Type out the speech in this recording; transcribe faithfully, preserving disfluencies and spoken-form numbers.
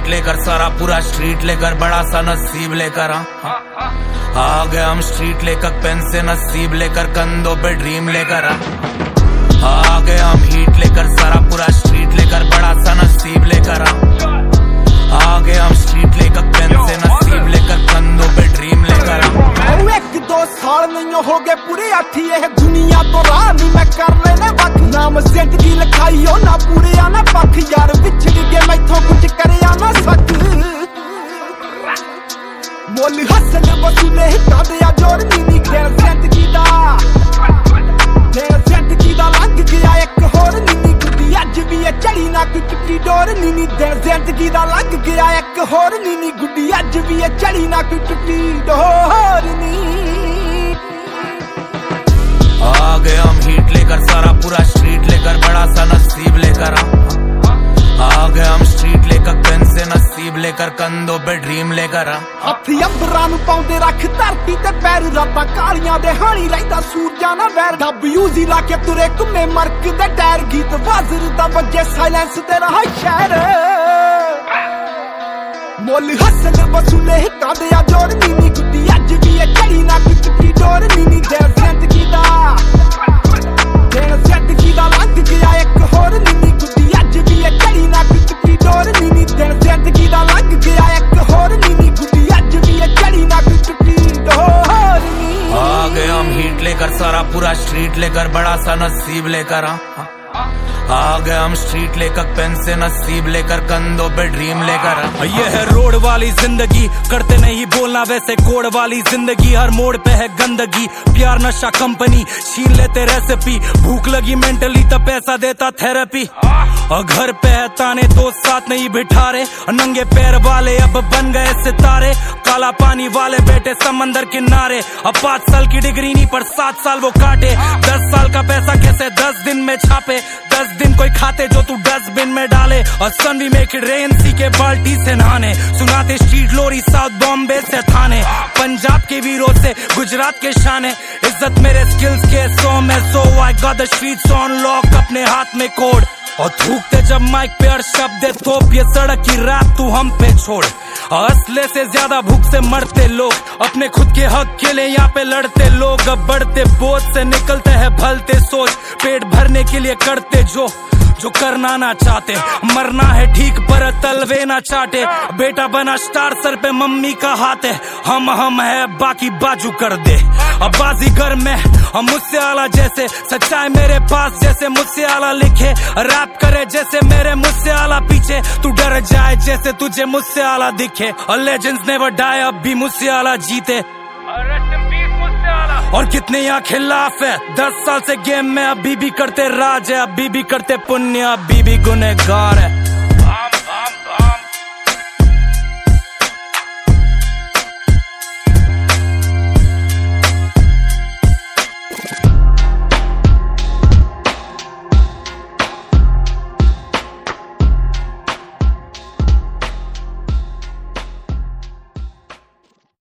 लेकर, सारा पूरा स्ट्रीट लेकर, बड़ा सा नसीब लेकर। आ गए हम स्ट्रीट लेकर, पेन से नसीब लेकर, कंधों पे ड्रीम लेकर। आ गए हम हीट लेकर, सारा पूरा स्ट्रीट लेकर, बड़ा सा नसीब लेकर। आ गए हम स्ट्रीट लेकर, पेन से नसीब लेकर, कंधों पे ड्रीम लेकर। एक दो साल नहीं हो गए पूरे अठी, ये दुनिया तो राह नहीं मैं कर लेने वक्त। नाम जिंदगी लिखाई हो ना पूरे आना पख, यार बिछड़ गए मैथों कुछ करे आना सक। मोल हसन वसूले हिटा दिया जोर नीनी, खेल जिंदगी दा खेल जिंदगी दा लग गया एक होर नीनी गुड्डी, अज भी है चढ़ी ना कोई टुटी डोर नीनी। दिल जिंदगी दा लग गया एक होर नीनी गुड्डी, अज भी है चढ़ी ना कोई टुटी डोर नी। आ गए हम हीट लेकर, सारा पूरा स्ट्रीट लेकर, बड़ा सा नसीब लेकर। आ गए हम स्ट्रीट लेकर, पेन से नसीब लेकर, कंधों पे ड्रीम लेकर। हथ अबरां नूं पाउंदे रख धरती ते पैर, रातां कालियां दे हाणी रहिंदा सूरजां ना वैर। डब यूजी ला के तुरे घुमे मरक दे टायर, गीत वाजर दा वजे साइलेंस ते रहा शहर। मोल हसन वसूले हिटा दिया जोर नीनी गुड्डी, अज भी है चढ़ी ना कोई टुटी डोर नीनी। दिल जिंदगी दा दिल जिंदगी दा लग गया एक होर नीनी गुड्डी, अज भी है चढ़ी ना कोई टुटी डोर नीनी। दिल जिंदगी दा लग गया एक होर नीनी गुड्डी, अज भी है चढ़ी ना कोई टुटी डोर नी। आ गए हम हीट लेकर, सारा पूरा स्ट्रीट लेकर, बड़ा सा नसीब लेकर। आ गए हम स्ट्रीट लेकर, पेन से नसीब लेकर, कंधों पे ड्रीम लेकर। ये है रोड वाली जिंदगी, करते नहीं बोलना वैसे कोड वाली जिंदगी। हर मोड़ पे है गंदगी, प्यार नशा कंपनी, छीन लेते रेसिपी। भूख लगी मेंटली तो पैसा देता थेरेपी। और घर पे है ताने, दोस्त साथ नहीं बिठा रहे। नंगे पैर वाले अब बन गए सितारे, काला पानी वाले बैठे समंदर किनारे। अब पांच साल की डिग्री नहीं पर सात साल वो काटे। दस साल का पैसा कैसे दस दिन में छापे, दस दिन कोई खाते जो तू डस्टबिन में डाले। और son we make it rain सी के बाल्टी से नहाने, सुनाते स्ट्रीट लोरी साउथ बॉम्बे से थाने। पंजाब के वीरों से गुजरात के शाने, इज्जत मेरे स्किल्स के सो में सो। I got the streets on lock, अपने हाथ में कोड। और थूकते जब माइक पे और शब्द दे थोप, ये सड़क की रात तू हम पे छोड़। असले से ज्यादा भूख से मरते लोग, अपने खुद के हक के लिए यहाँ पे लड़ते लोग। अब बढ़ते बोझ से निकलते हैं भलते सोच, पेट भरने के लिए करते जो जो करना ना चाहते। मरना है ठीक पर तलवे ना चाटे, बेटा बना स्टार सर पे मम्मी का हाथ है। हम हम है बाकी बाजू कर दे। अब बाजीगर में हम मुझसे आला जैसे, सच्चाई मेरे पास जैसे मुझसे आला लिखे। रैप करे जैसे मेरे मुझसे आला पीछे, तू डर जाए जैसे तुझे मुझसे आला दिखे। और लेजेंड्स नेवर डाई, अब भी मुझसे आला जीते। और कितने यहाँ खिलाफ है, दस साल से गेम में अभी भी करते राज है, अभी भी करते पुण्य, अभी भी गुनहगार है।